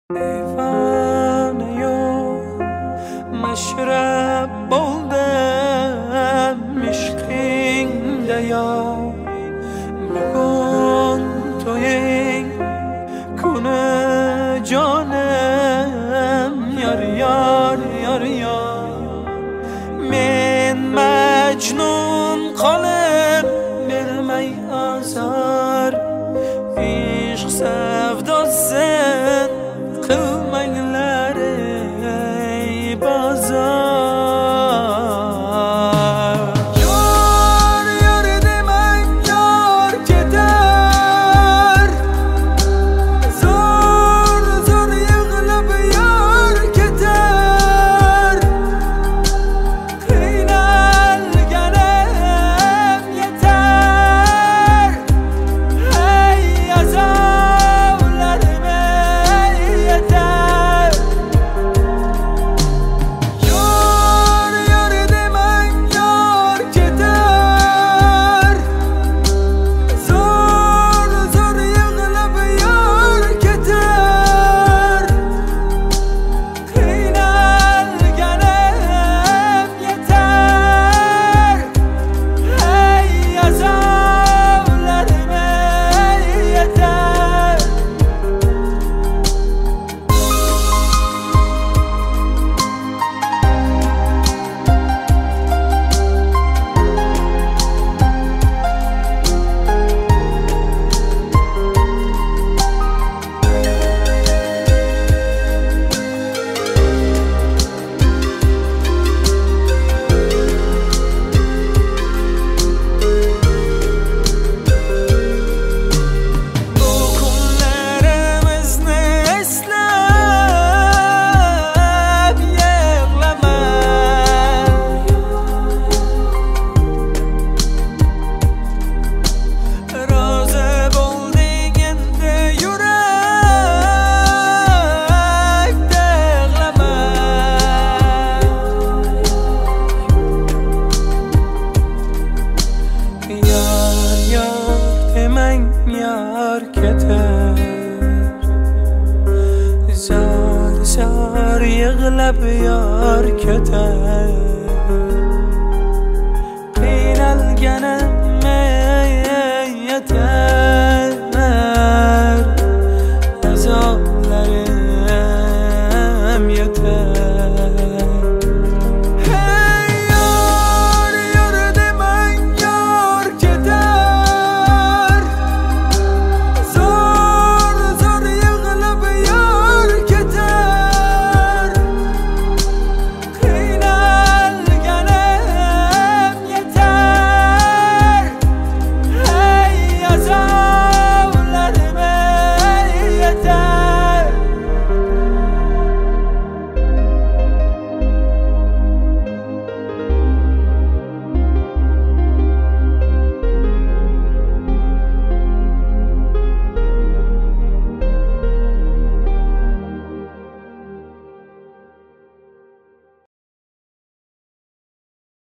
دیوانه و مشرب بودم عشقینده یا بگن توی کنه جانم یار یار یار یار من مجنون قلب برمی آزار عشق sevdasın kılmayları bazar yar yar demen yar keder zor zor yığılıp yar keder kıynal gelem yeter hey azavlarıma yeter yar yar demen yar keder zor zor yığılıp yar keder kıynal gelem yeter hey azavlarıma yeter Bu kunlarımızı eslep yığlama Razı bo'ldiganda yürek dağlama Yar yar demen yar keter Zar zar yığılıp yar keter